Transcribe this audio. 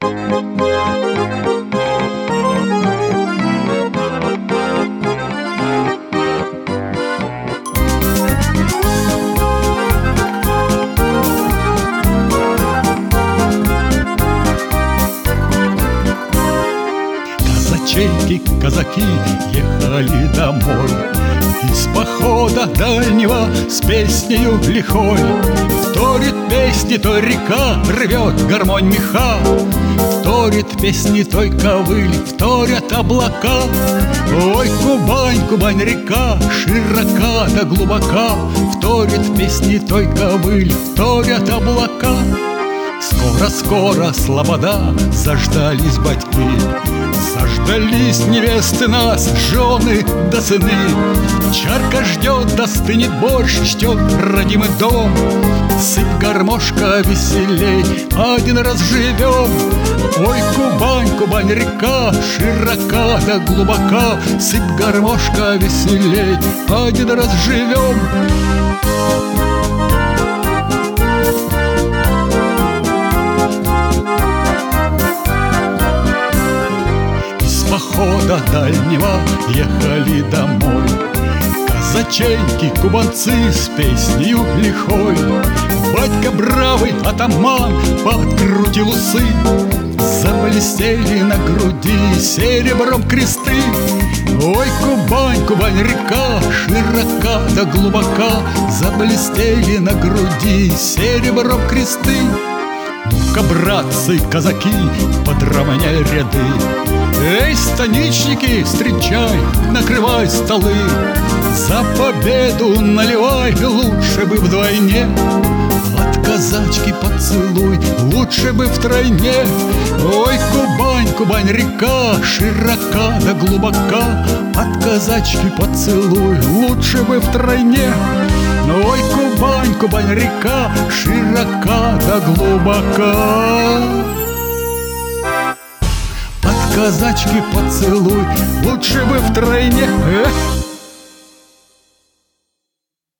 Казачейки, казаки ехали домой из похода дальнего с песнею лихой. Вторит песни той река, рвет гармонь меха, вторит песни той ковыль, вторят облака. Ой, Кубань, Кубань река, широка да глубока, вторит песни той ковыль, вторят облака. Скоро-скоро слобода, заждались батьки, заждались невесты нас, жены да сыны. Чарка ждет, достынет борщ, ждет родимый дом. Сыпь гармошка веселей, один раз живем. Ой, Кубань, Кубань река, широка да глубока, сыпь гармошка веселей, один раз живем. Похода дальнего ехали домой казачейки, кубанцы с песнею лихой. Батька бравый атаман подкрутил усы, заблестели на груди серебром кресты. Ой, Кубань, Кубань река, широка да глубока, заблестели на груди серебром кресты. Ну-ка, братцы, казаки, подровняй ряды. Эй, станичники, встречай, накрывай столы. За победу наливай, лучше бы вдвойне. От казачки поцелуй, лучше бы втройне. Ой, Кубань, Кубань река, широка да глубока, от казачки поцелуй, лучше бы втройне. Ой, Кубань, Кубань река, широка да глубока, от казачки поцелуй, лучше бы втройне.